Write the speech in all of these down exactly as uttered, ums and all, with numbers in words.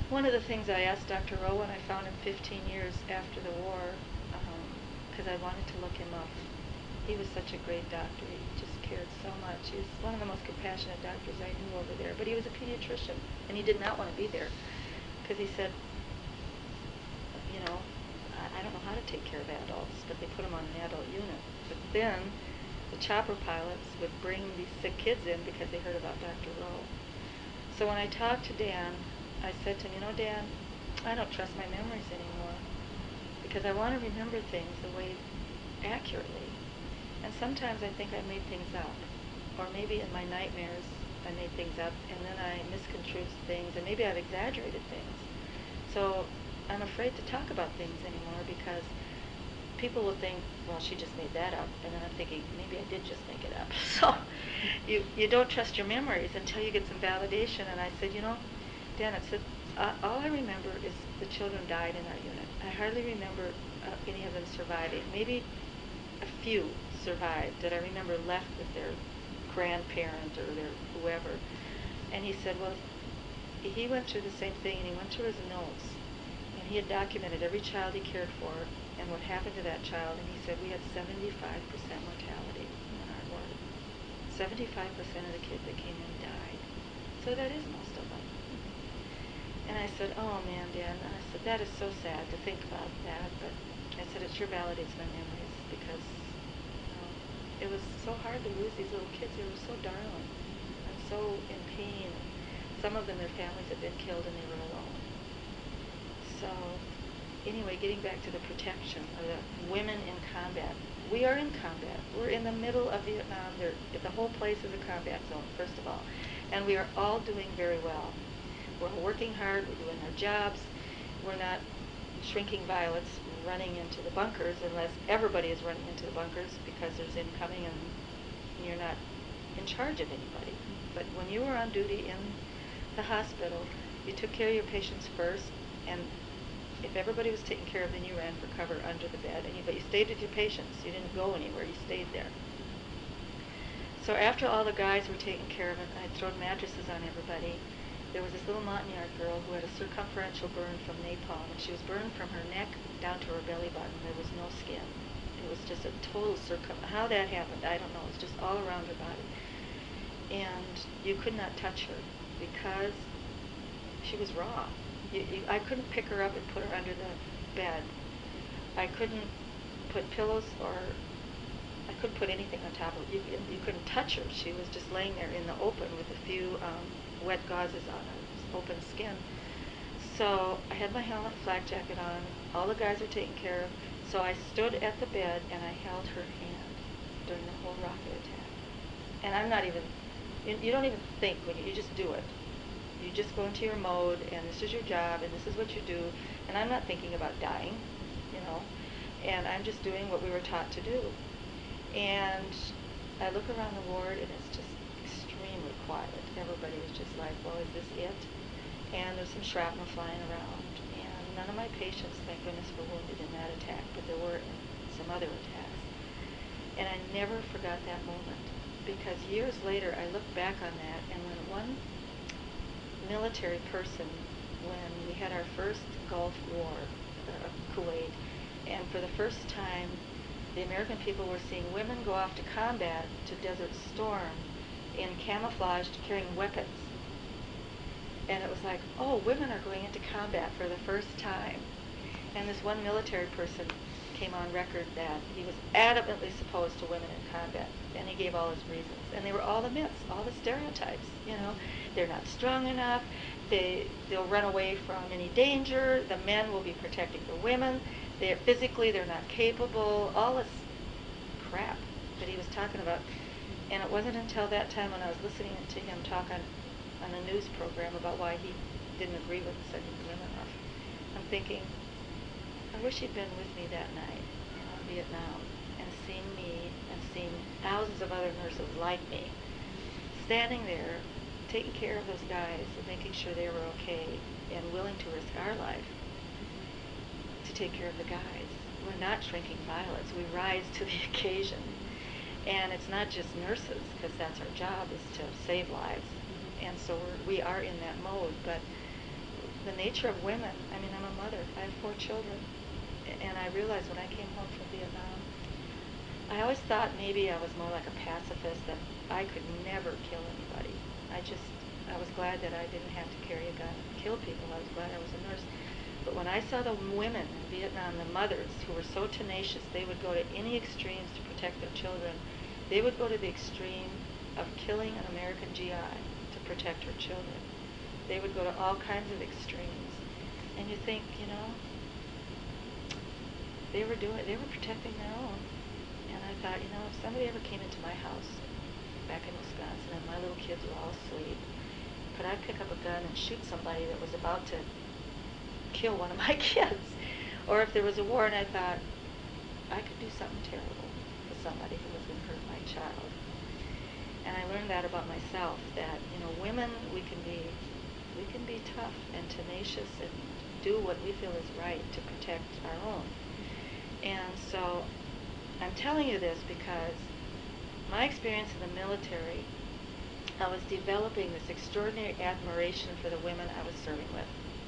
One of the things I asked Doctor Rowe when I found him fifteen years after the war, because um, I wanted to look him up. He was such a great doctor. He just cared so much. He was one of the most compassionate doctors I knew over there. But he was a pediatrician, and he did not want to be there because he said, you know, I, I don't know how to take care of adults, but they put him on an adult unit. But then the chopper pilots would bring these sick kids in because they heard about Doctor Rowe. So when I talked to Dan, I said to him, you know, Dan, I don't trust my memories anymore because I want to remember things the way accurately. And sometimes I think I made things up. Or maybe in my nightmares I made things up and then I misconstrued things and maybe I've exaggerated things. So I'm afraid to talk about things anymore because people will think, well, she just made that up. And then I'm thinking, maybe I did just make it up. So you, you don't trust your memories until you get some validation. And I said, you know, Dan, I said, uh, all I remember is the children died in our unit. I hardly remember uh, any of them surviving. Maybe a few survived that I remember left with their grandparent or their whoever. And he said, well, he went through the same thing, and he went through his notes, and he had documented every child he cared for and what happened to that child, and he said we had seventy-five percent mortality in our ward. seventy-five percent of the kids that came in died. So that is most of them. And I said, oh man, Dan, and I said, that is so sad to think about that, but I said, it sure validates my memories because it was so hard to lose these little kids. They were so darling and so in pain. Some of them, their families had been killed and they were alone. So anyway, getting back to the protection of the women in combat. We are in combat. We're in the middle of Vietnam. There, the whole place is a combat zone, first of all. And we are all doing very well. We're working hard. We're doing our jobs. We're not shrinking violets running into the bunkers unless everybody is running into the bunkers because there's incoming and you're not in charge of anybody. But when you were on duty in the hospital, you took care of your patients first, and if everybody was taken care of, then you ran for cover under the bed. And you, but you stayed with your patients. You didn't go anywhere. You stayed there. So after all the guys were taken care of and I'd thrown mattresses on everybody, there was this little Montagnard girl who had a circumferential burn from napalm, and she was burned from her neck down to her belly button. There was no skin. It was just a total circum. How that happened, I don't know. It was just all around her body. And you could not touch her because she was raw. You, you, I couldn't pick her up and put her under the bed. I couldn't put pillows or I couldn't put anything on top of her. You, you couldn't touch her. She was just laying there in the open with a few um, wet gauzes on her, open skin. So I had my helmet, flak jacket on. All the guys were taken care of. So I stood at the bed and I held her hand during the whole rocket attack. And I'm not even, you, you don't even think when you, you just do it. You just go into your mode, and this is your job, and this is what you do. And I'm not thinking about dying, you know. And I'm just doing what we were taught to do. And I look around the ward, and it's just extremely quiet. Everybody was just like, well, is this it? And there's some shrapnel flying around. And none of my patients, thank goodness, were wounded in that attack, but there were in some other attacks. And I never forgot that moment, because years later I look back on that, and when one military person, when we had our first Gulf War, uh, Kuwait, and for the first time the American people were seeing women go off to combat to Desert Storm in camouflage carrying weapons. And it was like, oh, women are going into combat for the first time. And this one military person came on record that he was adamantly opposed to women in combat, and he gave all his reasons. And they were all the myths, all the stereotypes, you know. They're not strong enough, they, they'll run away from any danger, the men will be protecting the women, they're physically, they're not capable, all this crap that he was talking about. And it wasn't until that time when I was listening to him talk on, on a news program about why he didn't agree with sending the women off. I'm thinking, I wish he'd been with me that night in Vietnam and seen me and seen thousands of other nurses like me standing there taking care of those guys and making sure they were okay and willing to risk our life to take care of the guys. We're not shrinking violets. We rise to the occasion. And it's not just nurses, because that's our job, is to save lives. And so we're, we are in that mode. But the nature of women. I mean, I'm a mother. I have four children. And I realized when I came home from Vietnam, I always thought maybe I was more like a pacifist, that I could never kill anybody. I just, I was glad that I didn't have to carry a gun and kill people. I was glad I was a nurse. But when I saw the women in Vietnam, the mothers who were so tenacious, they would go to any extremes to protect their children. They would go to the extreme of killing an American G I to protect her children. They would go to all kinds of extremes. And you think, you know, they were doing, they were protecting their own. And I thought, you know, if somebody ever came into my house back in Wisconsin and my little kids were all asleep, could I pick up a gun and shoot somebody that was about to kill one of my kids? Or if there was a war and I thought, I could do something terrible to somebody who was going to hurt my child. And I learned that about myself, that, you know, women, we can be, we can be tough and tenacious and do what we feel is right to protect our own. And so I'm telling you this because my experience in the military, I was developing this extraordinary admiration for the women I was serving with.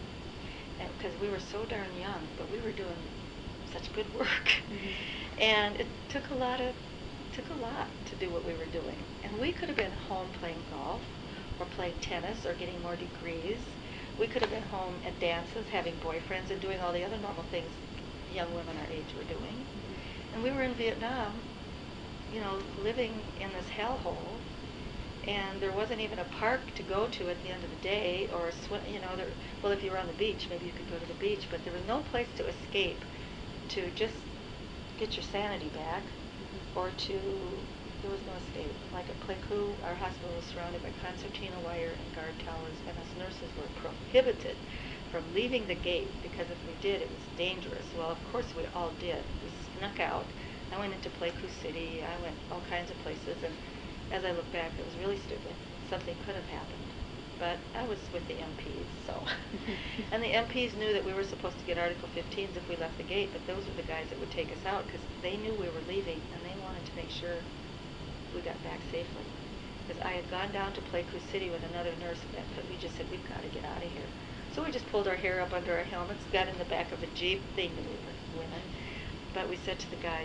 And because we were so darn young, but we were doing such good work. Mm-hmm. And it took a lot of, took a lot to do what we were doing. And we could have been home playing golf, or playing tennis, or getting more degrees. We could have been home at dances, having boyfriends, and doing all the other normal things young women our age were doing. Mm-hmm. And we were in Vietnam, you know, living in this hellhole, and there wasn't even a park to go to at the end of the day, or a swim, you know, there, well, if you were on the beach, maybe you could go to the beach, but there was no place to escape, to just get your sanity back, mm-hmm. or to, there was no escape. Like at Pleiku, our hospital was surrounded by concertina wire and guard towers, and us nurses were prohibited from leaving the gate, because if we did, it was dangerous. Well, of course we all did. We snuck out. I went into Pleiku City. I went all kinds of places, and as I look back, it was really stupid. Something could have happened. But I was with the M Ps, so. And the M Ps knew that we were supposed to get Article fifteens if we left the gate, but those were the guys that would take us out, because they knew we were leaving, and they wanted to make sure we got back safely. Because I had gone down to Pleiku City with another nurse, and we just said, we've got to get out of here. So we just pulled our hair up under our helmets, got in the back of a Jeep. They knew we were women. But we said to the guys,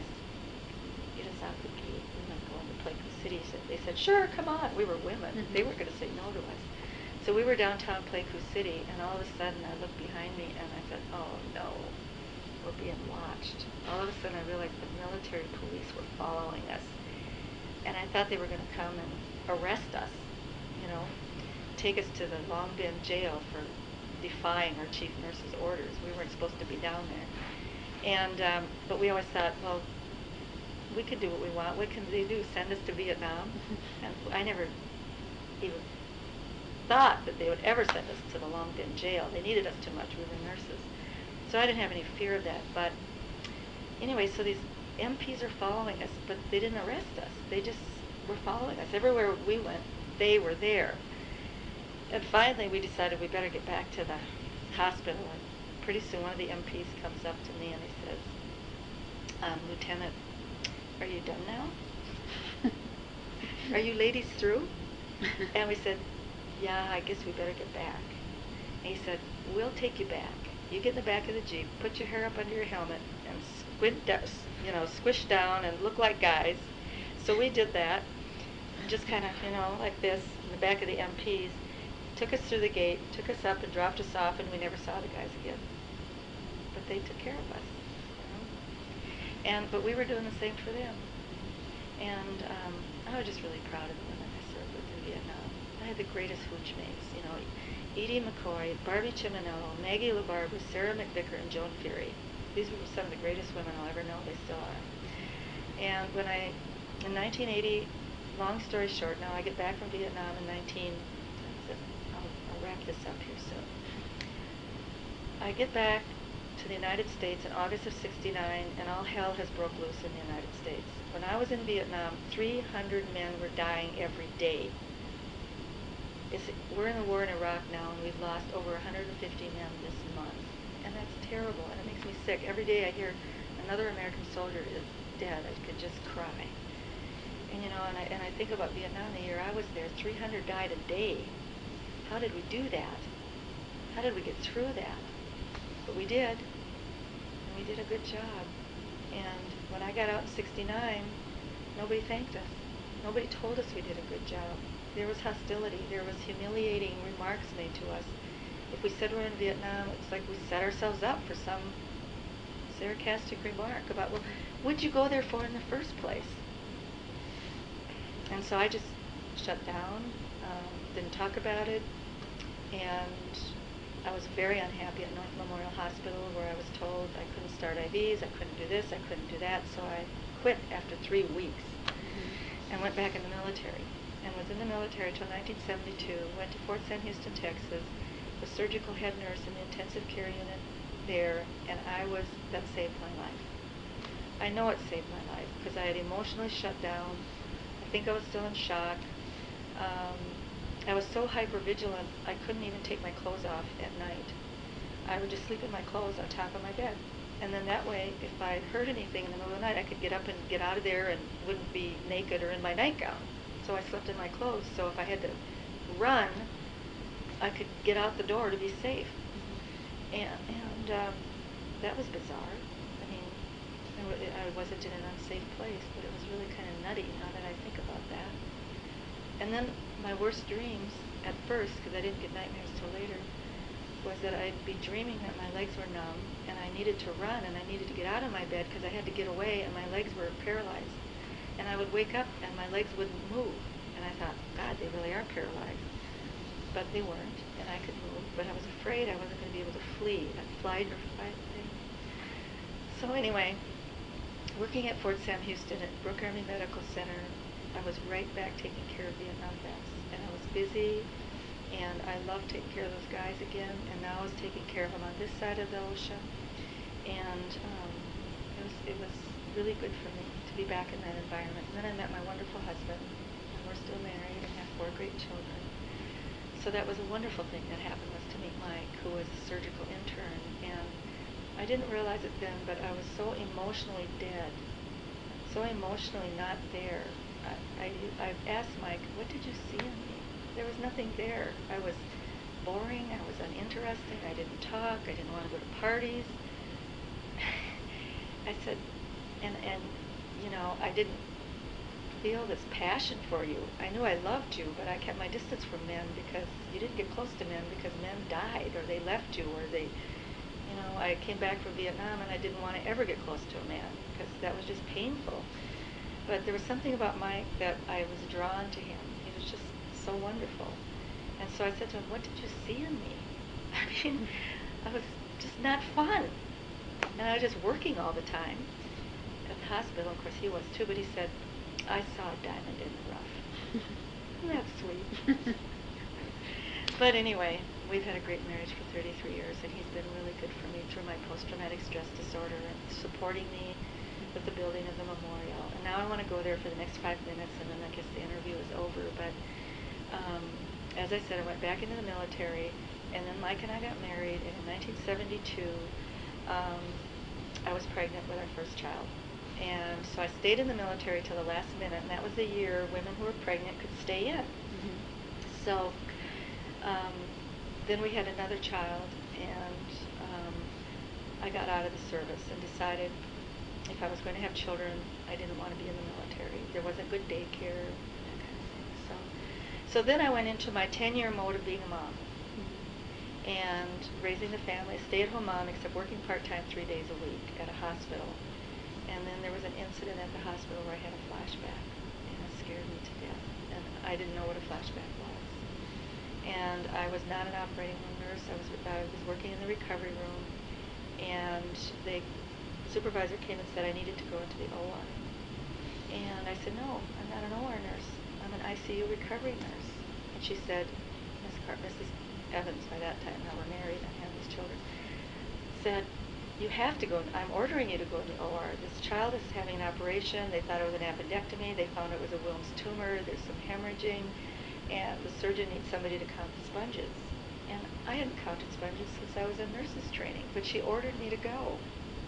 get us out the gate. We're not going to Pleiku City. So they said, sure, come on. We were women. Mm-hmm. They weren't going to say no to us. So we were downtown Pleiku City, and all of a sudden I looked behind me, and I said, oh, no, we're being watched. All of a sudden I realized the military police were following us. And I thought they were going to come and arrest us, you know, take us to the Long Binh jail for defying our chief nurse's orders. We weren't supposed to be down there. And, um, but we always thought, well, we could do what we want. What can they do? Send us to Vietnam? And I never even thought that they would ever send us to the Long Binh jail. They needed us too much. We were nurses. So I didn't have any fear of that. But anyway, so these M Ps are following us, but they didn't arrest us. They just were following us. Everywhere we went, they were there. And finally, we decided we better get back to the hospital. And pretty soon, one of the M Ps comes up to me and he says, um, Lieutenant, are you done now? Are you ladies through? And we said, yeah, I guess we better get back. And he said, we'll take you back. You get in the back of the Jeep, put your hair up under your helmet, and squint, down, you know, squish down and look like guys. So we did that, just kind of, you know, like this, in the back of the M Ps. Took us through the gate, took us up and dropped us off, and we never saw the guys again. But they took care of us. You know? And but we were doing the same for them. And um, I was just really proud of the women I served with in Vietnam. I had the greatest hooch mates, you know, Edie McCoy, Barbie Chiminello, Maggie LaBarbera, Sarah McVicker, and Joan Fury. These were some of the greatest women I'll ever know. They still are. And when I, in nineteen eighty, long story short, now I get back from Vietnam in nineteen. I'll, I'll wrap this up here soon. I get back to the United States in August of sixty-nine, and all hell has broke loose in the United States. When I was in Vietnam, three hundred men were dying every day. It's, we're in the war in Iraq now, and we've lost over one hundred fifty men this month. And that's terrible, and it makes me sick. Every day I hear another American soldier is dead. I could just cry. And you know, and I, and I think about Vietnam, the year I was there, three hundred died a day. How did we do that? how did we get through that? But we did, and we did a good job. And when I got out in sixty-nine, nobody thanked us. Nobody told us we did a good job. There was hostility. There was humiliating remarks made to us. If we said we're in Vietnam, it's like we set ourselves up for some sarcastic remark about, well, what'd you go there for in the first place? And so I just shut down, um, didn't talk about it, and I was very unhappy at North Memorial Hospital, where I was told I couldn't start I Vs, I couldn't do this, I couldn't do that, so I quit after three weeks mm-hmm. and went back in the military. And was in the military until nineteen seventy-two, went to Fort Sam Houston, Texas, was surgical head nurse in the intensive care unit there, and I was, that saved my life. I know it saved my life, because I had emotionally shut down. I think I was still in shock. Um, I was so hyper-vigilant, I couldn't even take my clothes off at night. I would just sleep in my clothes on top of my bed. And then that way, if I heard anything in the middle of the night, I could get up and get out of there and wouldn't be naked or in my nightgown. So I slept in my clothes, so if I had to run, I could get out the door to be safe. And, and um, that was bizarre. I mean, I, w- I wasn't in an unsafe place, but it was really kind of nutty now that I think about that. And then my worst dreams at first, because I didn't get nightmares till later, was that I'd be dreaming that my legs were numb and I needed to run and I needed to get out of my bed because I had to get away and my legs were paralyzed. And I would wake up and my legs wouldn't move. And I thought, God, they really are paralyzed. But they weren't, and I could move. But I was afraid I wasn't going to be able to flee, that flight or fight thing. So anyway, working at Fort Sam Houston at Brooke Army Medical Center, I was right back taking care of Vietnam vets. And I was busy, and I loved taking care of those guys again. And now I was taking care of them on this side of the ocean. And um, it was it was really good for me to be back in that environment. And then I met my wonderful husband, and we're still married and have four great children. So that was a wonderful thing that happened, was to meet Mike, who was a surgical intern. And I didn't realize it then, but I was so emotionally dead, so emotionally not there. I, I, I've asked Mike, what did you see in me? There was nothing there. I was boring, I was uninteresting, I didn't talk, I didn't want to go to parties. I said, and, and, you know, I didn't feel this passion for you. I knew I loved you, but I kept my distance from men because you didn't get close to men because men died or they left you or they, you know, I came back from Vietnam and I didn't want to ever get close to a man because that was just painful. But there was something about Mike that I was drawn to him. He was just so wonderful. And so I said to him, what did you see in me? I mean, I was just not fun. And I was just working all the time at the hospital. Of course, he was too, but he said, I saw a diamond in the rough. Isn't that sweet? But anyway, we've had a great marriage for thirty-three years, and he's been really good for me through my post-traumatic stress disorder and supporting me with the building of the memorial. And now I want to go there for the next five minutes, and then I guess the interview is over. But um, as I said, I went back into the military, and then Mike and I got married, and in nineteen seventy-two, um, I was pregnant with our first child. And so I stayed in the military till the last minute, and that was the year women who were pregnant could stay in. Mm-hmm. So um, then we had another child, and um, I got out of the service and decided if I was going to have children, I didn't want to be in the military. There wasn't good daycare, that kind of thing. So, so then I went into my ten-year mode of being a mom mm-hmm. and raising the family, stay-at-home mom, except working part-time three days a week at a hospital. And then there was an incident at the hospital where I had a flashback, and it scared me to death. And I didn't know what a flashback was. And I was not an operating room nurse. I was I was working in the recovery room, and the supervisor came and said I needed to go into the O R. And I said, no, I'm not an O R nurse. I'm an I C U recovery nurse. And she said, Miss Car- Missus Evans, by that time, now we're married and have these children, said, you have to go, I'm ordering you to go in the O R. This child is having an operation. They thought it was an appendectomy. They found it was a Wilms tumor. There's some hemorrhaging. And the surgeon needs somebody to count the sponges. And I hadn't counted sponges since I was in nurses training, but she ordered me to go.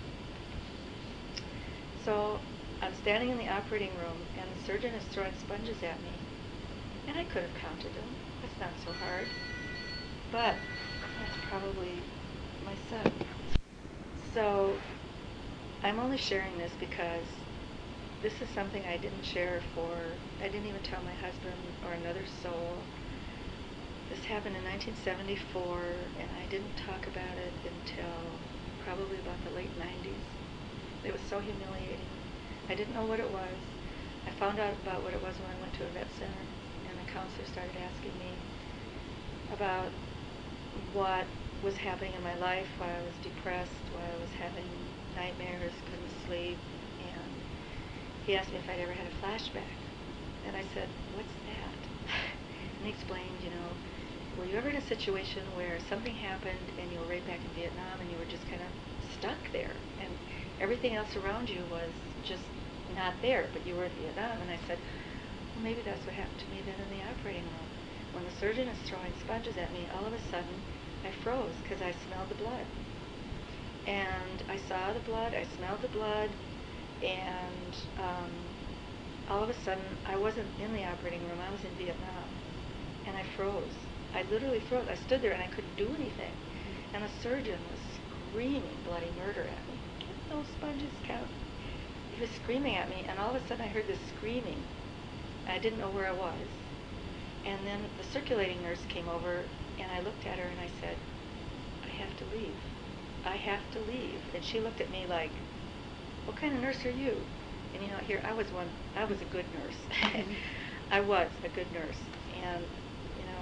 So I'm standing in the operating room, and the surgeon is throwing sponges at me. And I could have counted them. That's not so hard. But probably my son. So I'm only sharing this because this is something I didn't share for, I didn't even tell my husband or another soul. This happened in nineteen seventy-four, and I didn't talk about it until probably about the late nineties. It was so humiliating. I didn't know what it was. I found out about what it was when I went to a vet center, and the counselor started asking me about what was happening in my life, why I was depressed, why I was having nightmares, couldn't sleep, and he asked me if I'd ever had a flashback. And I said, what's that? And he explained, you know, were you ever in a situation where something happened and you were right back in Vietnam and you were just kind of stuck there and everything else around you was just not there, but you were in Vietnam? And I said, well, maybe that's what happened to me then in the operating room. When the surgeon is throwing sponges at me, all of a sudden I froze because I smelled the blood. And I saw the blood, I smelled the blood, and um, all of a sudden I wasn't in the operating room, I was in Vietnam. And I froze. I literally froze. I stood there and I couldn't do anything. And the surgeon was screaming bloody murder at me. Get those sponges out. He was screaming at me, and all of a sudden I heard this screaming. I didn't know where I was. And then the circulating nurse came over, and I looked at her and I said, I have to leave. I have to leave. And she looked at me like, what kind of nurse are you? And you know, here I was one, I was a good nurse. I was a good nurse. And, you know,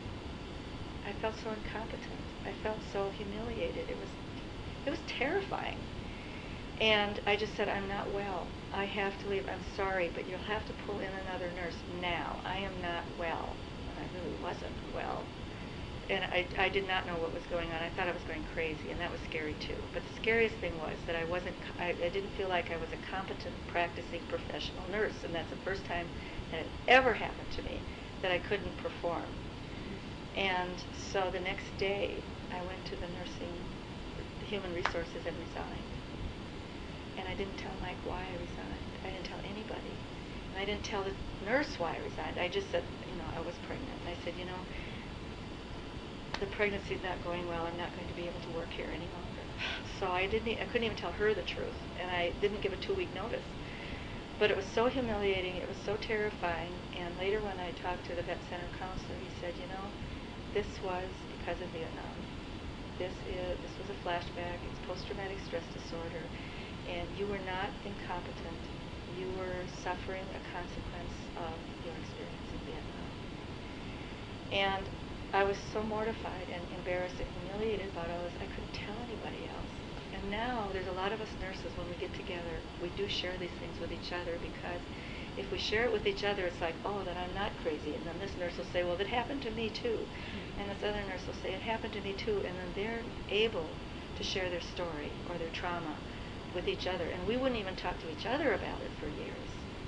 I felt so incompetent. I felt so humiliated. It was, it was terrifying. And I just said, I'm not well. I have to leave. I'm sorry, but you'll have to pull in another nurse now. I am not well. And I really wasn't well. And I, I did not know what was going on. I thought I was going crazy, and that was scary too. But the scariest thing was that I wasn't, I, I didn't feel like I was a competent, practicing professional nurse. And that's the first time that it ever happened to me that I couldn't perform. And so the next day, I went to the nursing, the human resources, and resigned. And I didn't tell Mike why I resigned. I didn't tell anybody. And I didn't tell the nurse why I resigned. I just said, you know, I was pregnant. And I said, you know, the pregnancy's not going well. I'm not going to be able to work here any longer. So I didn't, I couldn't even tell her the truth. And I didn't give a two-week notice. But it was so humiliating. It was so terrifying. And later when I talked to the vet center counselor, he said, you know, this was because of Vietnam. This is, this was a flashback. It's post-traumatic stress disorder. And you were not incompetent. You were suffering a consequence of your experience in Vietnam. And I was so mortified and embarrassed and humiliated about all this, I couldn't tell anybody else. And now there's a lot of us nurses, when we get together, we do share these things with each other, because if we share it with each other, it's like, oh, then I'm not crazy. And then this nurse will say, well, it happened to me too. Mm-hmm. And this other nurse will say, it happened to me too. And then they're able to share their story or their trauma with each other. And we wouldn't even talk to each other about it for years.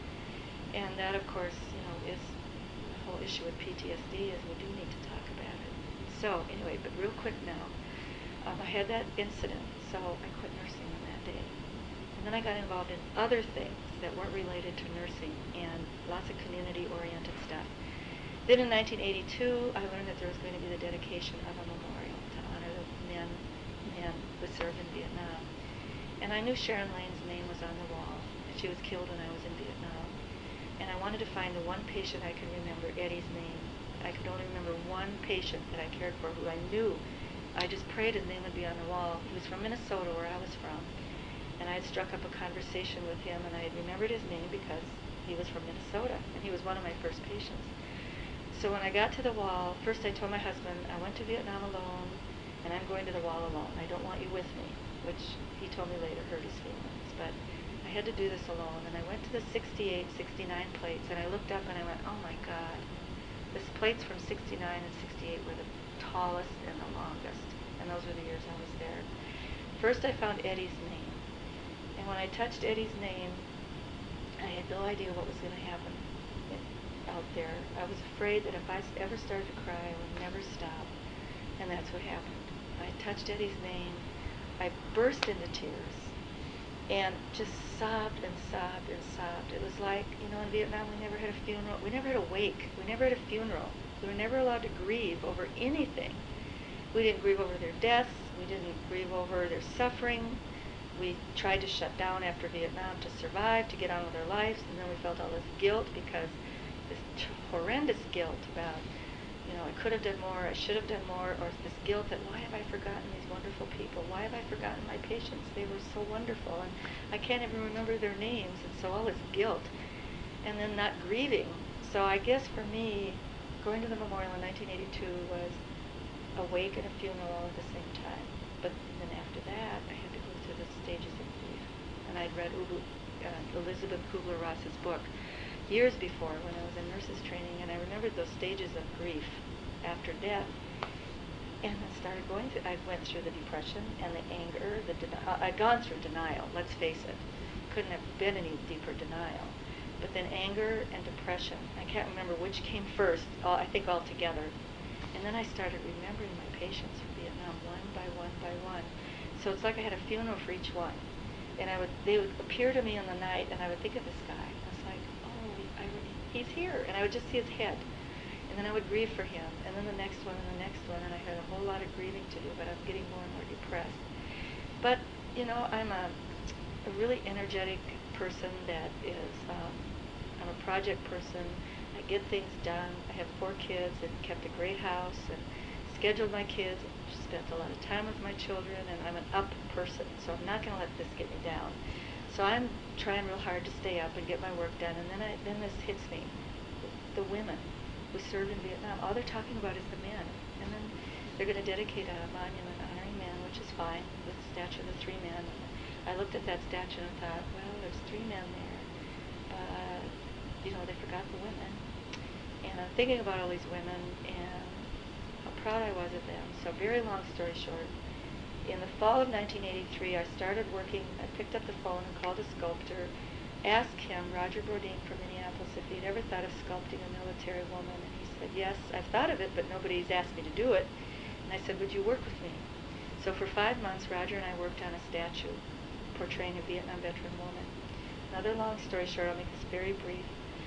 And that, of course, you know, is the whole issue with P T S D, is we do need to talk about it. So anyway, but real quick now, um, I had that incident, so I quit nursing on that day. And then I got involved in other things that weren't related to nursing, and lots of community-oriented stuff. Then in nineteen eighty-two, I learned that there was going to be the dedication of a memorial to honor the men, men who served in Vietnam. And I knew Sharon Lane's name was on the wall, and she was killed when I was in Vietnam. And I wanted to find the one patient I could remember, Eddie's name. I could only remember one patient that I cared for who I knew. I just prayed his name would be on the wall. He was from Minnesota, where I was from. And I had struck up a conversation with him, and I had remembered his name because he was from Minnesota, and he was one of my first patients. So when I got to the wall, first I told my husband, I went to Vietnam alone, and I'm going to the wall alone. I don't want you with me, which he told me later hurt his feelings. But I had to do this alone, and I went to the sixty-eight, sixty-nine plates, and I looked up and I went, oh my God, this plates from sixty-nine and sixty-eight were the tallest and the longest, and those were the years I was there. First I found Eddie's name, and when I touched Eddie's name, I had no idea what was going to happen out there. I was afraid that if I ever started to cry, I would never stop, and that's what happened. I touched Eddie's name, I burst into tears, and just sobbed and sobbed and sobbed. It was like, you know, in Vietnam we never had a funeral, we never had a wake, we never had a funeral. We were never allowed to grieve over anything. We didn't grieve over their deaths. We didn't grieve over their suffering. We tried to shut down after Vietnam to survive, to get on with our lives, and then we felt all this guilt because this t- horrendous guilt about, you know, I could have done more, I should have done more, or this guilt that why have I forgotten these wonderful people? Why have I forgotten my patients? They were so wonderful, and I can't even remember their names, and so all this guilt, and then not grieving. So I guess for me, going to the memorial in nineteen eighty-two was a wake and a funeral all at the same time. But then after that, I had to go through the stages of grief. And I'd read Ub- uh, Elizabeth Kubler-Ross's book years before when I was in nurses training, and I remembered those stages of grief after death. And I started going through, I went through the depression and the anger, the deni- uh, I'd gone through denial, let's face it. Couldn't have been any deeper denial. But then anger and depression, I can't remember which came first, all, I think all together. And then I started remembering my patients from Vietnam one by one by one. So it's like I had a funeral for each one. And I would, they would appear to me in the night, and I would think of this guy. I was like, oh, I, he's here. And I would just see his head. And then I would grieve for him. And then the next one, and the next one. And I had a whole lot of grieving to do, but I'm getting more and more depressed. But, you know, I'm a, a really energetic person that is, um, I'm a project person. I get things done. I have four kids and kept a great house and scheduled my kids, spent a lot of time with my children, and I'm an up person, so I'm not going to let this get me down. So I'm trying real hard to stay up and get my work done, and then I, then this hits me. The women who served in Vietnam, all they're talking about is the men. And then they're going to dedicate a monument honoring men, which is fine, with the statue of the three men. I looked at that statue and thought, well, there's three men there, but, you know, they forgot the women. And I'm thinking about all these women and how proud I was of them. So very long story short, in the fall of nineteen eighty-three, I started working, I picked up the phone and called a sculptor, asked him, Roger Bourdin from Minneapolis, if he'd ever thought of sculpting a military woman. And he said, yes, I've thought of it, but nobody's asked me to do it. And I said, would you work with me? So for five months, Roger and I worked on a statue portraying a Vietnam veteran woman. Another long story short, I'll make this very brief,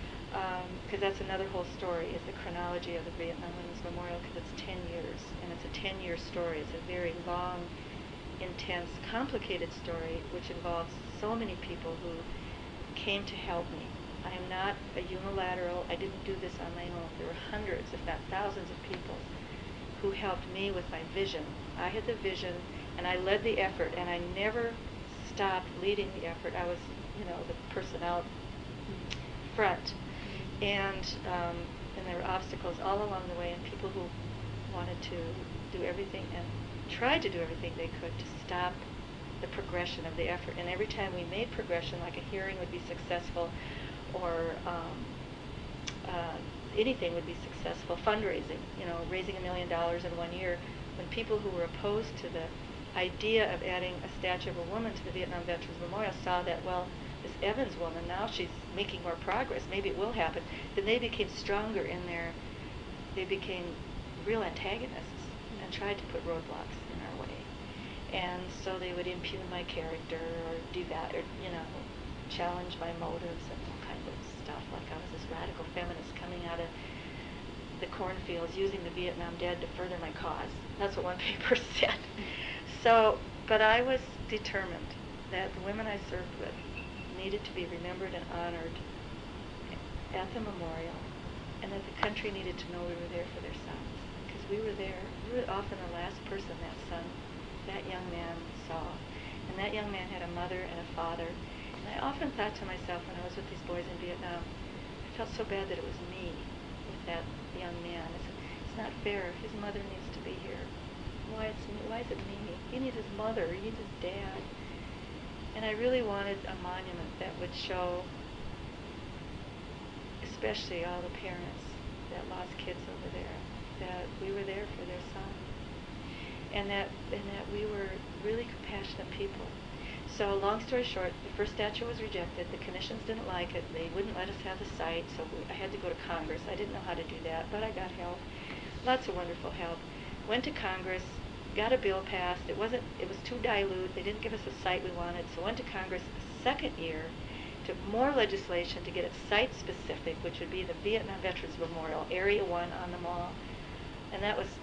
because um, that's another whole story, is the chronology of the Vietnam Women's Memorial, because it's ten years, and it's a ten-year story. It's a very long, intense, complicated story, which involves so many people who came to help me. I am not a unilateral, I didn't do this on my own. There were hundreds, if not thousands of people who helped me with my vision. I had the vision, and I led the effort, and I never stopped leading the effort. I was, you know, the person out front. And um, and there were obstacles all along the way, and people who wanted to do everything and tried to do everything they could to stop the progression of the effort. And every time we made progression, like a hearing would be successful, or um, uh, anything would be successful, fundraising, you know, raising a million dollars in one year, when people who were opposed to the idea of adding a statue of a woman to the Vietnam Veterans Memorial saw that, well, this Evans woman, now she's making more progress, maybe it will happen, then they became stronger in their, they became real antagonists and tried to put roadblocks in our way. And so they would impugn my character or devalue, or, you know, challenge my motives and all kinds of stuff, like I was this radical feminist coming out of the cornfields using the Vietnam dead to further my cause. That's what one paper said. So, but I was determined that the women I served with needed to be remembered and honored at the memorial, and that the country needed to know we were there for their sons, because we were there. We were often the last person that son, that young man saw. And that young man had a mother and a father. And I often thought to myself when I was with these boys in Vietnam, I felt so bad that it was me with that young man. It's, it's not fair. His mother needs to be here. Why, it's me? Why is it me? He needs his mother. He needs his dad. And I really wanted a monument that would show, especially all the parents that lost kids over there, that we were there for their son, and that and that we were really compassionate people. So long story short, the first statue was rejected. The commissions didn't like it. They wouldn't let us have the site, so we, I had to go to Congress. I didn't know how to do that, but I got help, lots of wonderful help. Went to Congress, got a bill passed. It wasn't, it was too dilute. They didn't give us the site we wanted, so went to Congress a second year, took more legislation to get it site-specific, which would be the Vietnam Veterans Memorial, Area one on the mall. And that was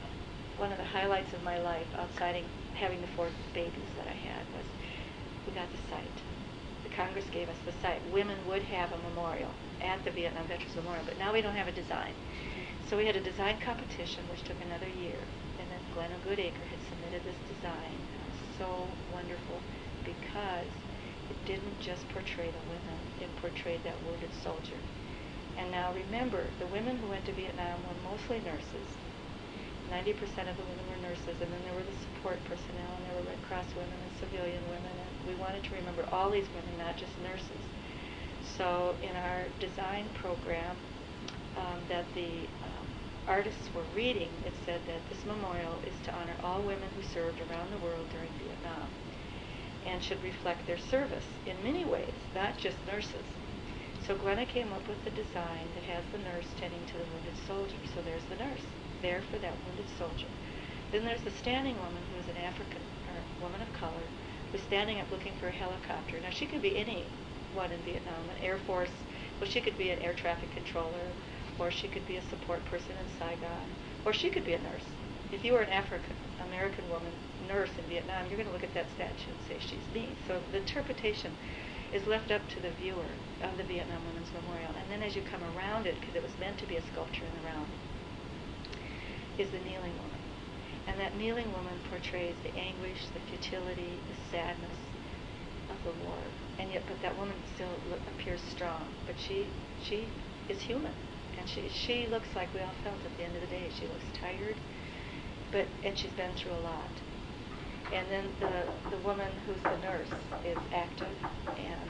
one of the highlights of my life outside of having the four babies that I had was we got the site. The Congress gave us the site. Women would have a memorial at the Vietnam Veterans Memorial, but now we don't have a design. So we had a design competition, which took another year, and then Glenn Goodacre had submitted this design. And it was so wonderful because it didn't just portray the women, it portrayed that wounded soldier. And now remember, the women who went to Vietnam were mostly nurses. ninety percent of the women were nurses, and then there were the support personnel, and there were Red Cross women and civilian women, and we wanted to remember all these women, not just nurses. So in our design program um, that the um, artists were reading, it said that this memorial is to honor all women who served around the world during Vietnam and should reflect their service in many ways, not just nurses. So Glenna came up with the design that has the nurse tending to the wounded soldier. So there's the nurse, there for that wounded soldier. Then there's the standing woman, who is an African, or woman of color, who's standing up looking for a helicopter. Now she could be anyone in Vietnam, an Air Force, well she could be an air traffic controller, or she could be a support person in Saigon, or she could be a nurse. If you were an African American woman nurse in Vietnam, you're going to look at that statue and say, she's me. So the interpretation is left up to the viewer of the Vietnam Women's Memorial. And then as you come around it, because it was meant to be a sculpture in the round, is the kneeling woman. And that kneeling woman portrays the anguish, the futility, the sadness of the war. And yet, but that woman still look, appears strong. But she she is human. And she, she looks like we all felt at the end of the day. She looks tired, but and she's been through a lot. And then the, the woman who's the nurse is active and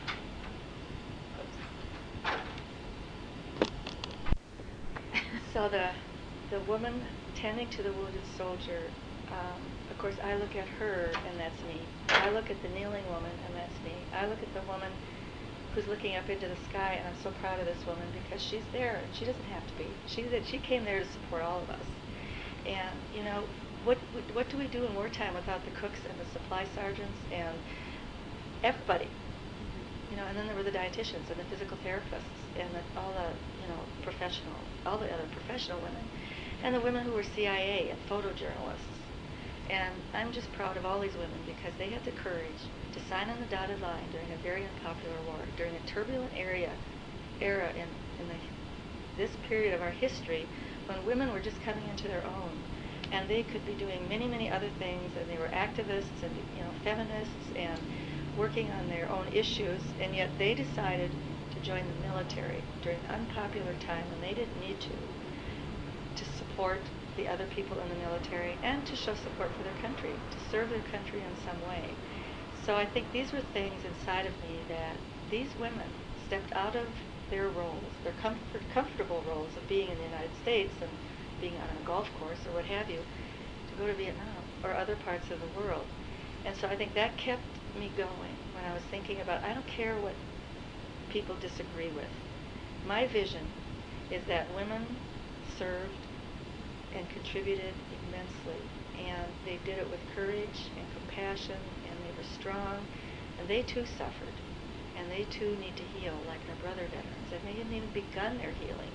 so the the woman tending to the wounded soldier, um, of course I look at her and that's me. I look at the kneeling woman and that's me. I look at the woman who's looking up into the sky, and I'm so proud of this woman because she's there and she doesn't have to be. She, she came there to support all of us. And, you know, what, what what do we do in wartime without the cooks and the supply sergeants and everybody? You know, and then there were the dietitians and the physical therapists and the, all the, you know, professional, all the other professional women, and the women who were C I A and photojournalists. And I'm just proud of all these women because they had the courage to sign on the dotted line during a very unpopular war, during a turbulent area, era in, in the, this period of our history when women were just coming into their own. And they could be doing many, many other things, and they were activists and, you know, feminists and working on their own issues, and yet they decided to join the military during an unpopular time when they didn't need to, to support the other people in the military and to show support for their country, to serve their country in some way. So I think these were things inside of me that these women stepped out of their roles, their comfort, comfortable roles of being in the United States and being on a golf course or what have you, to go to Vietnam or other parts of the world. And so I think that kept me going when I was thinking about, I don't care what people disagree with. My vision is that women served and contributed immensely, and they did it with courage and compassion, and they were strong, and they too suffered, and they too need to heal like their brother veterans, and they hadn't even begun their healing.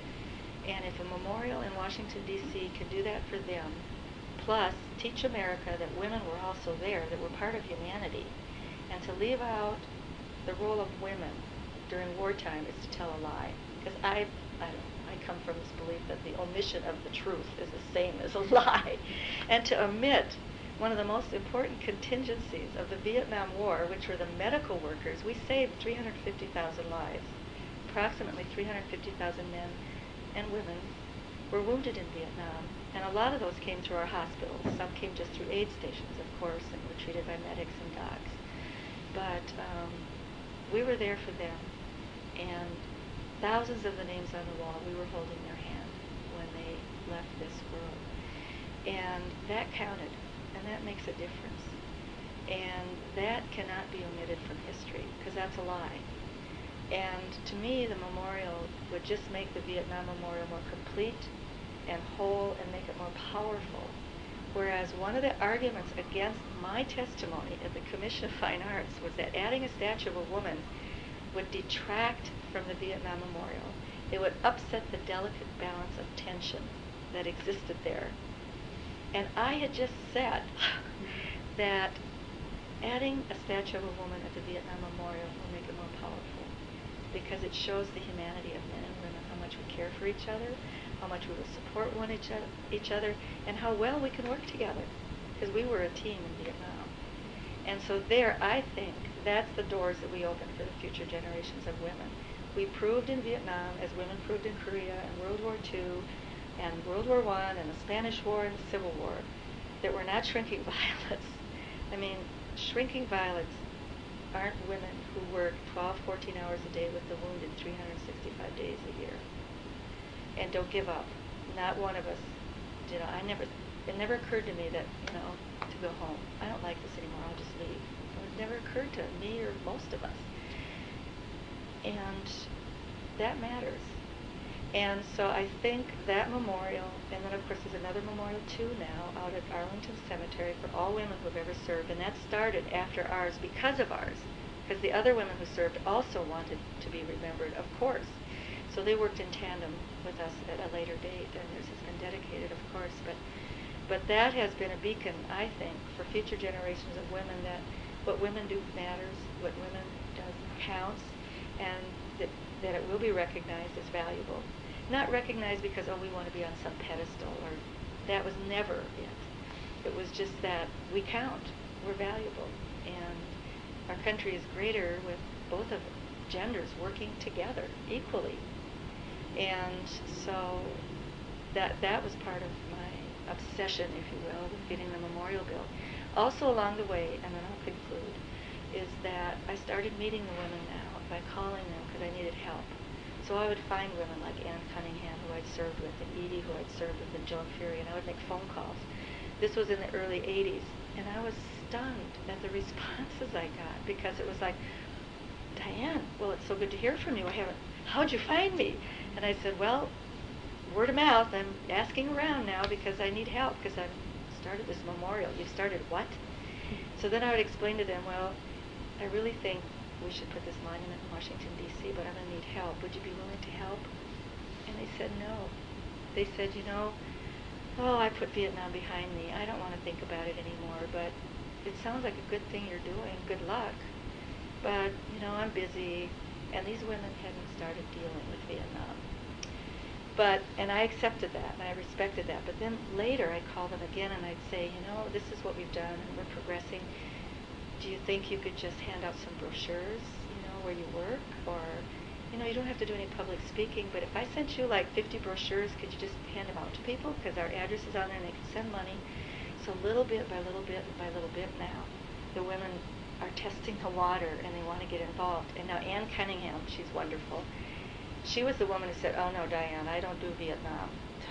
And if a memorial in Washington, D C can do that for them, plus teach America that women were also there, that we're part of humanity, and to leave out the role of women during wartime is to tell a lie. Because I, I don't I come from this belief that the omission of the truth is the same as a lie. And to omit one of the most important contingencies of the Vietnam War, which were the medical workers, we saved three hundred fifty thousand lives. Approximately three hundred fifty thousand men and women were wounded in Vietnam, and a lot of those came through our hospitals. Some came just through aid stations, of course, and were treated by medics and docs. But um, we were there for them, and thousands of the names on the wall, we were holding their hand when they left this world. And that counted, and that makes a difference. And that cannot be omitted from history, because that's a lie. And to me, the memorial would just make the Vietnam Memorial more complete and whole and make it more powerful. Whereas one of the arguments against my testimony at the Commission of Fine Arts was that adding a statue of a woman would detract from the Vietnam Memorial. It would upset the delicate balance of tension that existed there. And I had just said that adding a statue of a woman at the Vietnam Memorial will make it more powerful, because it shows the humanity of men and women, how much we care for each other, how much we will support one each, each other, and how well we can work together, because we were a team in Vietnam. And so there, I think, that's the doors that we open for the future generations of women. We proved in Vietnam, as women proved in Korea and World War Two, and World War One, and the Spanish War and the Civil War, that we're not shrinking violets. I mean, shrinking violets aren't women who work twelve, fourteen hours a day with the wounded three hundred sixty-five days a year. And don't give up. Not one of us, you know, I never, it never occurred to me that, you know, to go home. I don't like this anymore, I'll just leave. It never occurred to me or most of us. And that matters. And so I think that memorial, and then of course there's another memorial too now out at Arlington Cemetery for all women who have ever served, and that started after ours because of ours, because the other women who served also wanted to be remembered, of course. So they worked in tandem with us at a later date, and theirs has been dedicated, of course. But, but that has been a beacon, I think, for future generations of women, that what women do matters, what women does counts, and that, that it will be recognized as valuable. Not recognized because, oh, we want to be on some pedestal, or that was never it. It was just that we count, we're valuable, and our country is greater with both of genders working together equally. And so that that was part of my obsession, if you will, with getting the memorial built. Also along the way, and then I'll conclude, is that I started meeting the women now by calling them because I needed help. So I would find women like Anne Cunningham, who I'd served with, and Edie, who I'd served with, and Joan Fury, and I would make phone calls. This was in the early eighties, and I was stunned at the responses I got, because it was like, Diane, well, it's so good to hear from you. I haven't, how'd you find me? And I said, well, word of mouth. I'm asking around now because I need help, because I've started this memorial. You've started what? So then I would explain to them, well, I really think we should put this monument in Washington, D C, but I'm going to need help. Would you be willing to help? And they said no. They said, you know, oh, I put Vietnam behind me. I don't want to think about it anymore, but it sounds like a good thing you're doing. Good luck. But, you know, I'm busy. And these women hadn't started dealing with Vietnam. But, and I accepted that, and I respected that. But then later I'd call them again, and I'd say, you know, this is what we've done, and we're progressing. Do you think you could just hand out some brochures, you know, where you work? Or, you know, you don't have to do any public speaking, but if I sent you like fifty brochures, could you just hand them out to people? Because our address is on there, and they can send money. So little bit by little bit by little bit now, the women are testing the water, and they want to get involved. And now Anne Cunningham, she's wonderful. She was the woman who said, oh no, Diane, I don't do Vietnam.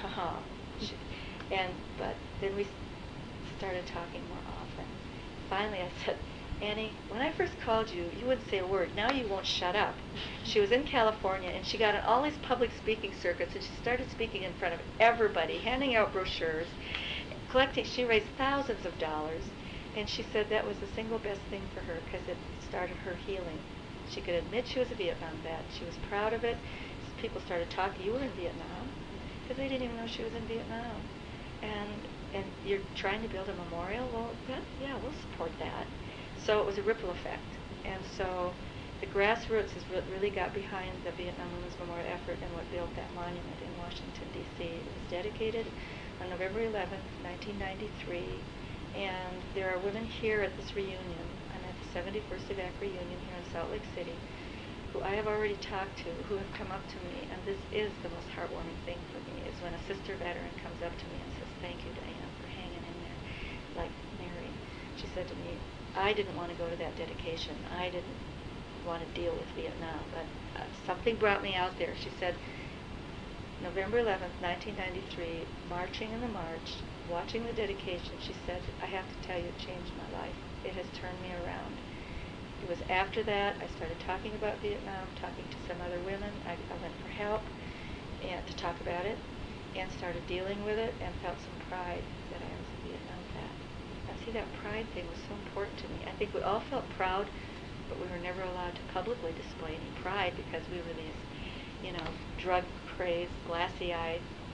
she, and, but then we started talking more often. Finally I said, Annie, when I first called you, you wouldn't say a word. Now you won't shut up. She was in California, and she got on all these public speaking circuits, and she started speaking in front of everybody, handing out brochures, collecting. She raised thousands of dollars, and she said that was the single best thing for her, because it started her healing. She could admit she was a Vietnam vet. She was proud of it. People started talking, you were in Vietnam, because they didn't even know she was in Vietnam. And and you're trying to build a memorial? Well, that, yeah, we'll support that. So it was a ripple effect. And so the grassroots has re really got behind the Vietnam Women's Memorial effort and what built that monument in Washington, D C It was dedicated on November eleventh, nineteen ninety-three. And there are women here at this reunion. I'm at the seventy-first E V A C reunion here in Salt Lake City, who I have already talked to, who have come up to me, and this is the most heartwarming thing for me, is when a sister veteran comes up to me and says, thank you, Diane, for hanging in there, like Mary. She said to me, I didn't want to go to that dedication. I didn't want to deal with Vietnam, but uh, something brought me out there. She said, November eleventh, nineteen ninety-three, marching in the march, watching the dedication, she said, I have to tell you, it changed my life. It has turned me around. It was after that I started talking about Vietnam, talking to some other women. I, I went for help and to talk about it, and started dealing with it, and felt some pride that I was a Vietnam vet. And see, that pride thing was so important to me. I think we all felt proud, but we were never allowed to publicly display any pride because we were these, you know, drug-crazed, glassy-eyed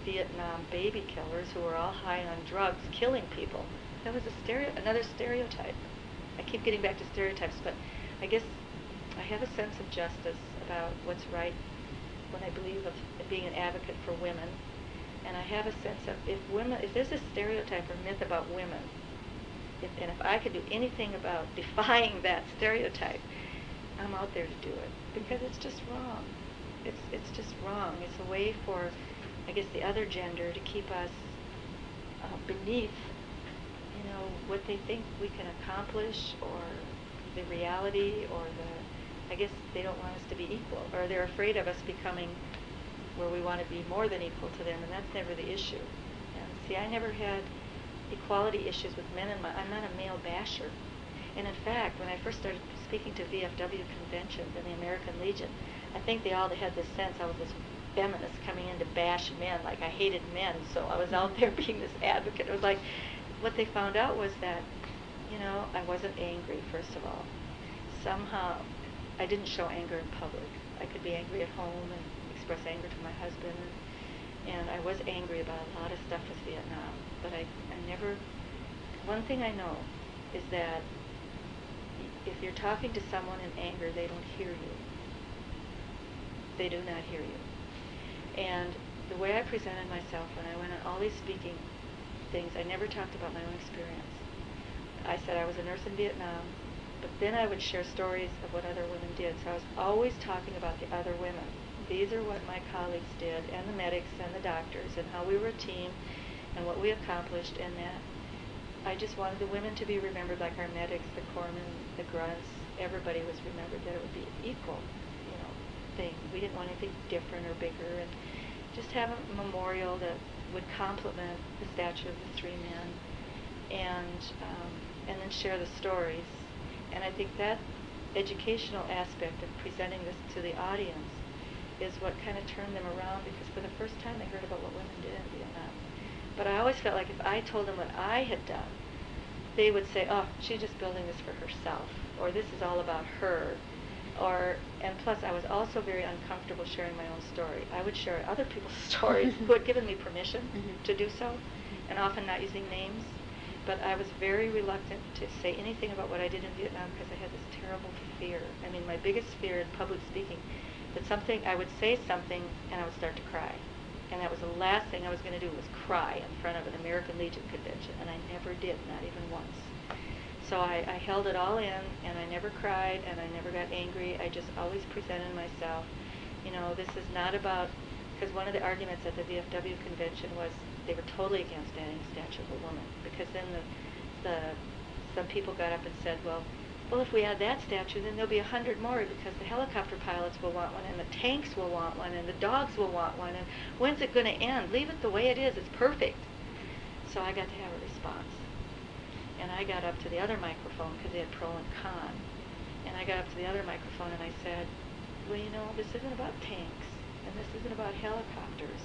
Vietnam baby killers who were all high on drugs killing people. That was a stereo, another stereotype. I keep getting back to stereotypes, but I guess I have a sense of justice about what's right when I believe of being an advocate for women. And I have a sense of if women, if there's a stereotype or myth about women, if, and if I could do anything about defying that stereotype, I'm out there to do it, because it's just wrong. It's it's just wrong. It's a way for, I guess, the other gender to keep us uh, beneath, you know, what they think we can accomplish, or the reality, or the, I guess they don't want us to be equal, or they're afraid of us becoming where we want to be more than equal to them, and that's never the issue. And see, I never had equality issues with men in my, I'm not a male basher. And in fact, when I first started speaking to V F W conventions and the American Legion, I think they all had this sense I was this feminist coming in to bash men, like I hated men, so I was out there being this advocate. It was like, what they found out was that, you know, I wasn't angry, first of all. Somehow, I didn't show anger in public. I could be angry at home and express anger to my husband, and, and I was angry about a lot of stuff with Vietnam, but I, I never, one thing I know is that if you're talking to someone in anger, they don't hear you. They do not hear you. And the way I presented myself when I went on all these speaking things, I never talked about my own experience. I said I was a nurse in Vietnam, but then I would share stories of what other women did. So I was always talking about the other women. These are what my colleagues did, and the medics and the doctors, and how we were a team, and what we accomplished, and that I just wanted the women to be remembered like our medics, the corpsmen, the grunts. Everybody was remembered, that it would be equal, you know, thing. We didn't want anything different or bigger, and just have a memorial that would complement the statue of the three men, and um, and then share the stories. And I think that educational aspect of presenting this to the audience is what kind of turned them around, because for the first time they heard about what women did in Vietnam. But I always felt like if I told them what I had done, they would say, oh, she's just building this for herself, or this is all about her. Or, and plus I was also very uncomfortable sharing my own story. I would share other people's stories who had given me permission mm-hmm. to do so, mm-hmm. and often not using names. But I was very reluctant to say anything about what I did in Vietnam because I had this terrible fear. I mean, my biggest fear in public speaking, that something, I would say something and I would start to cry. And that was the last thing I was going to do, was cry in front of an American Legion convention. And I never did, not even once. So I, I held it all in, and I never cried, and I never got angry. I just always presented myself. You know, this is not about, because one of the arguments at the V F W convention was they were totally against adding a statue of a woman, because then the, the some people got up and said, well, well, if we add that statue, then there'll be a hundred more, because the helicopter pilots will want one, and the tanks will want one, and the dogs will want one, and when's it going to end? Leave it the way it is. It's perfect. So I got to have a response. And I got up to the other microphone, because they had pro and con. And I got up to the other microphone and I said, well, you know, this isn't about tanks, and this isn't about helicopters.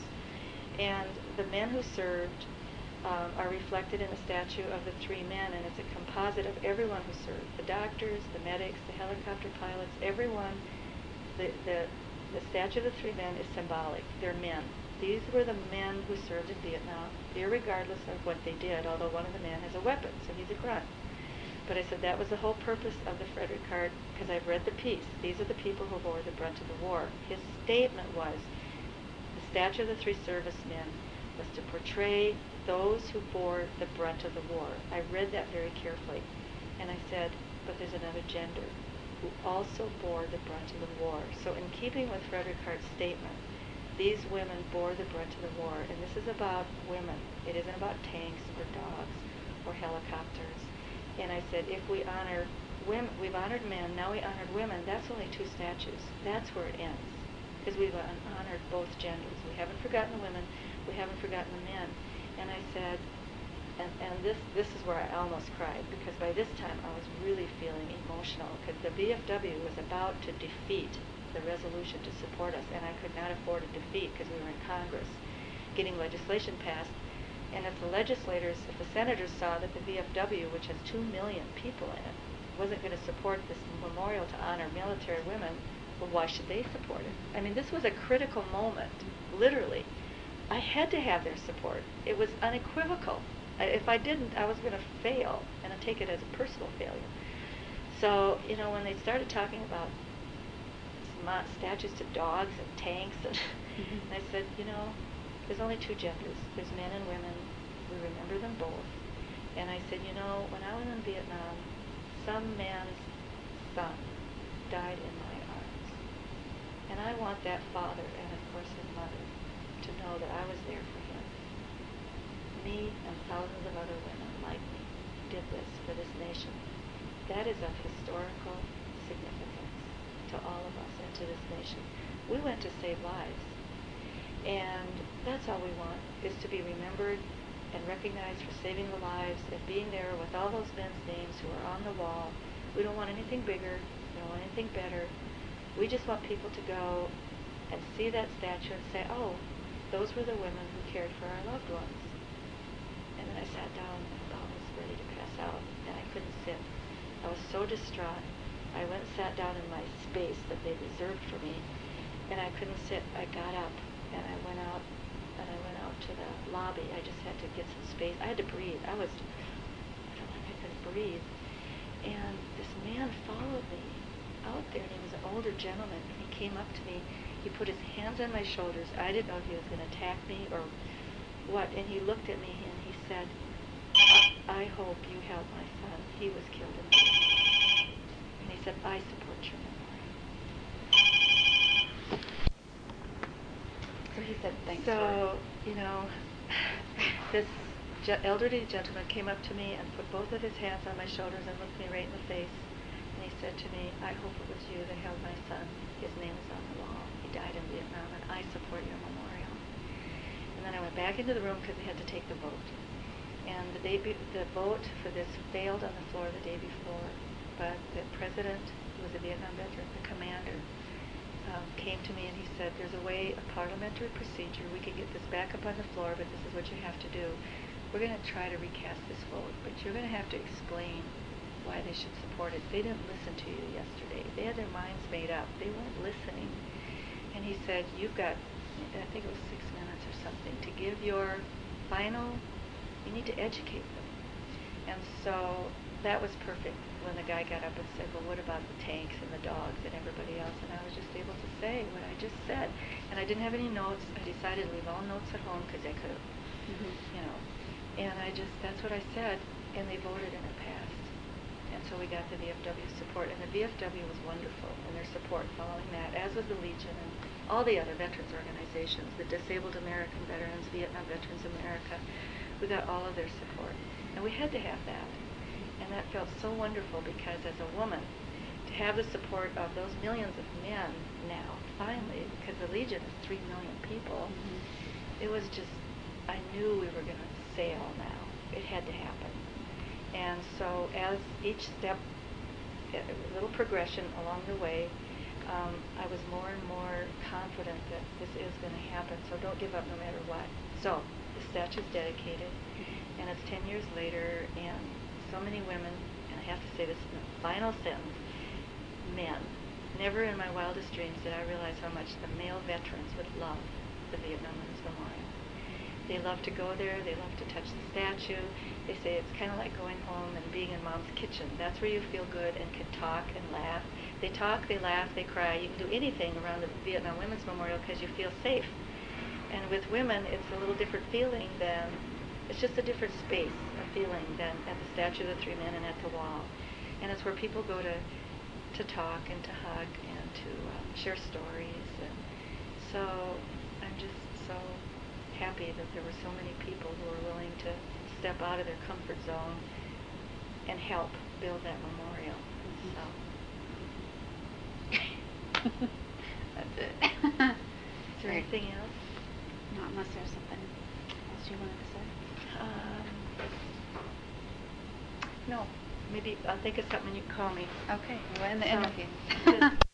And the men who served um, are reflected in the statue of the three men, and it's a composite of everyone who served. The doctors, the medics, the helicopter pilots, everyone. The, the, the statue of the three men is symbolic. They're men. These were the men who served in Vietnam, irregardless of what they did, although one of the men has a weapon, so he's a grunt. But I said that was the whole purpose of the Frederick card, because I've read the piece. These are the people who bore the brunt of the war. His statement was, the statue of the three servicemen was to portray those who bore the brunt of the war. I read that very carefully, and I said, but there's another gender who also bore the brunt of the war. So in keeping with Frederick Hart's statement, these women bore the brunt of the war, and this is about women. It isn't about tanks or dogs or helicopters. And I said, if we honor women, we've honored men, now we honored women, that's only two statues. That's where it ends, because we've honored both genders. We haven't forgotten the women, we haven't forgotten the men. And I said, and, and this, this is where I almost cried, because by this time I was really feeling emotional, because the V F W was about to defeat the resolution to support us, and I could not afford a defeat because we were in Congress getting legislation passed. And if the legislators, if the senators saw that the V F W, which has two million people in it, wasn't going to support this memorial to honor military women, well, why should they support it? I mean, this was a critical moment, literally. I had to have their support. It was unequivocal. I, if I didn't, I was going to fail, and I take it as a personal failure. So, you know, when they started talking about some statues to dogs and tanks, and, mm-hmm. and I said, you know, there's only two genders. There's men and women. We remember them both. And I said, you know, when I was in Vietnam, some man's son died in my arms. And I want that father, and of course his mother, to know that I was there for him. Me and thousands of other women like me did this for this nation. That is of historical significance to all of us and to this nation. We went to save lives. And that's all we want, is to be remembered and recognized for saving the lives and being there with all those men's names who are on the wall. We don't want anything bigger. We don't want anything better. We just want people to go and see that statue and say, oh, those were the women who cared for our loved ones. And then I sat down and I was ready to pass out, and I couldn't sit. I was so distraught. I went and sat down in my space that they reserved for me, and I couldn't sit. I got up, and I went out, and I went out to the lobby. I just had to get some space. I had to breathe. I was, I felt like I couldn't breathe. And this man followed me out there, and he was an older gentleman, and he came up to me. He put his hands on my shoulders. I didn't know if he was going to attack me or what, and he looked at me and he said, I hope you help my son. He was killed in Vietnam. And he said, I support your memorial. So he said, thanks. So, you know, this ge- elderly gentleman came up to me and put both of his hands on my shoulders and looked me right in the face. And he said to me, I hope it was you that held my son. His name is on the wall. He died in Vietnam, and I support your memorial. And then I went back into the room because they had to take the vote. And the day be- the vote for this failed on the floor the day before, but the president, who was a Vietnam veteran, the commander, um, came to me and he said, there's a way, a parliamentary procedure, we can get this back up on the floor, but this is what you have to do. We're going to try to recast this vote, but you're going to have to explain why they should support it. They didn't listen to you yesterday. They had their minds made up. They weren't listening. And he said, you've got, I think it was six minutes or something, to give your final, you need to educate them. And so that was perfect when the guy got up and said, well, what about the tanks and the dogs and everybody else? And I was just able to say what I just said. And I didn't have any notes. I decided to leave all notes at home because I could have, mm-hmm. you know. And I just, that's what I said. And they voted and it passed. And so we got the V F W support. And the V F W was wonderful in their support following that, as was the Legion and all the other veterans organizations, the Disabled American Veterans, Vietnam Veterans America. We got all of their support. And we had to have that. And that felt so wonderful because as a woman, to have the support of those millions of men now, finally, because the Legion is three million people, mm-hmm. it was just, I knew we were going to sail now. It had to happen. And so as each step, a little progression along the way, um, I was more and more confident that this is going to happen, so don't give up no matter what. So the statue's dedicated, and it's ten years later, and so many women, and I have to say this in the final sentence, men. Never in my wildest dreams did I realize how much the male veterans would love the Vietnam Women's Memorial. They love to go there. They love to touch the statue. They say it's kind of like going home and being in mom's kitchen. That's where you feel good and can talk and laugh. They talk, they laugh, they cry. You can do anything around the Vietnam Women's Memorial because you feel safe. And with women, it's a little different feeling than, it's just a different space, a feeling than at the Statue of the Three Men and at the wall. And it's where people go to, to talk and to hug and to um, share stories. And so I'm just so happy that there were so many people who were willing to step out of their comfort zone and help build that memorial. Mm-hmm. So that's it. Is there Right. anything else? Not unless there's something else you wanted to say. Um, no. Maybe I'll think of something and you can call me. Okay, we'll end the So, interview. just